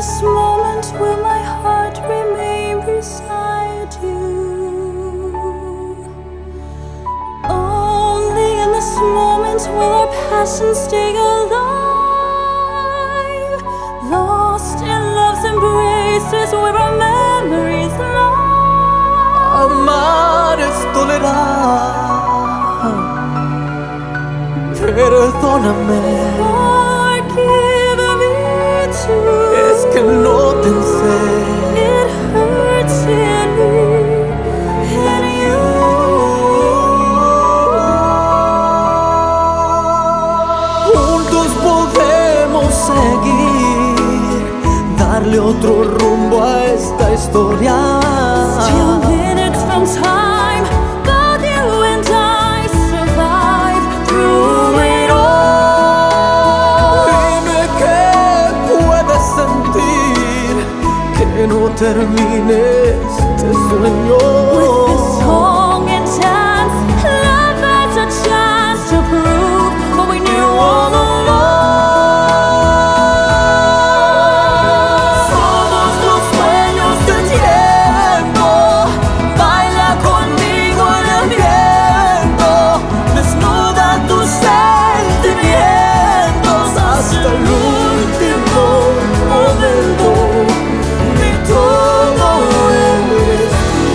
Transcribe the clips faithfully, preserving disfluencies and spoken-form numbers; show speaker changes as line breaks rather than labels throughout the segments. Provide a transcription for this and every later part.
this moment will my heart remain beside you. Only in this moment will our passion stay alive. Lost in love's embraces where our memories lie.
Amar es tolerar. Perdóname.
Forgive me too.
Es que no pensé.
It hurts in me, in you.
Juntos podemos seguir, darle otro rumbo a esta historia.
Still minutes from time, both you and I survive through it all.
Dime qué puedes sentir, que no termine este sueño.
With this song and dance, love has a chance to prove what we knew all along.
Somos los dueños del tiempo, baila conmigo en el viento, desnuda tus sentimientos hasta el último momento. Mi todo eres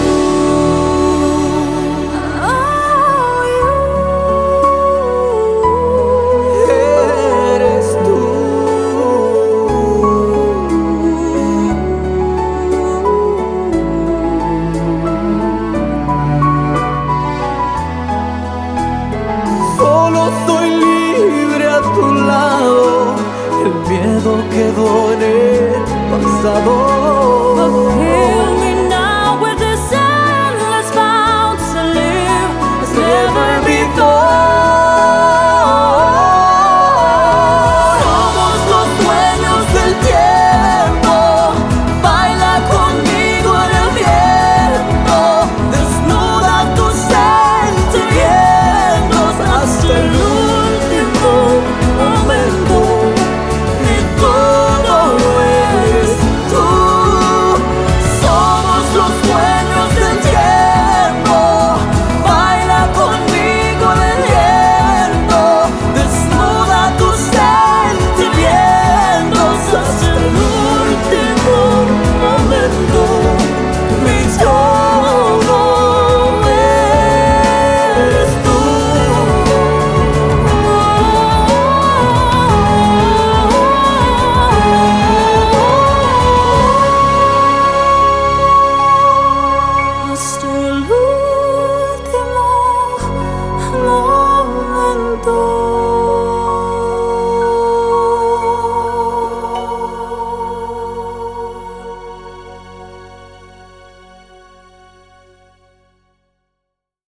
Oh, you.
tú, eres tú. Solo soy libre a tu lado, el miedo quedó en el pasado.